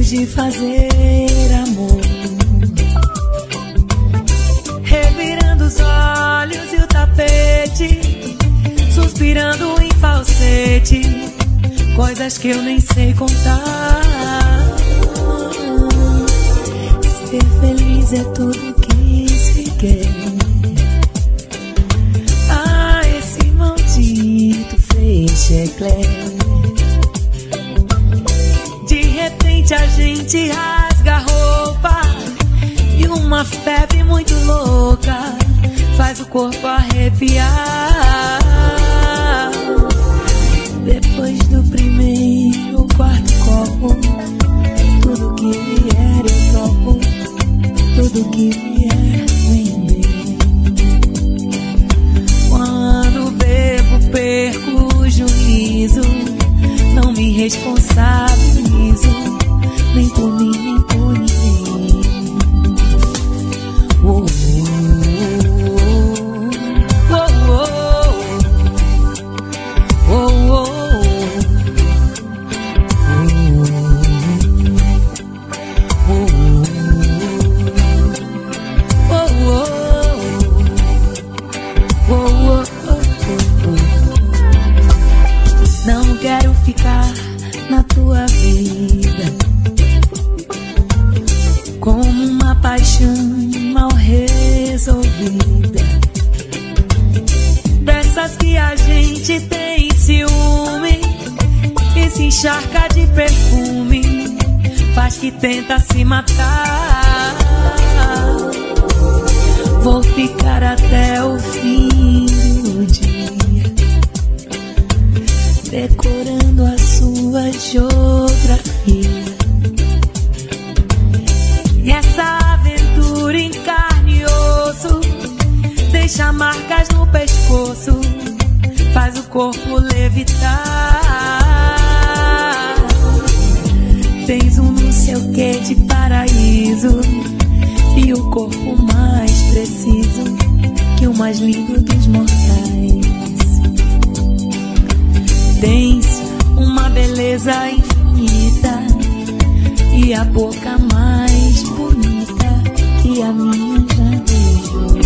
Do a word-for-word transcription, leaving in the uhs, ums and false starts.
de fazer amor, revirando os olhos e o tapete, suspirando em falsete, coisas que eu nem sei contar. Ser feliz é tudo que se quer. Ah, esse maldito fecheclé. De repente a gente rasga a roupa e uma febre muito louca faz o corpo arrepiar. Depois do primeiro ou quarto copo, tudo que vier eu topo, tudo que vier vem bem. Quando bebo perco o juízo, não me responsabilizo, nem por mim, nem por ninguém. Oh, oh, oh, oh, oh, oh. Não quero ficar na tua vida como uma paixão mal resolvida, dessas que a gente tem ciúme e se encharca de perfume, faz que tenta se matar. Vou ficar até o fim do dia, decorando a sua geografia. E essa aventura em carne e osso deixa marcas no pescoço, faz o corpo levitar. Tens um não sei o que de paraíso e o corpo mais preciso que o mais lindo dos mortais. Tens uma beleza infinita e a boca mais bonita que a minha já beijou.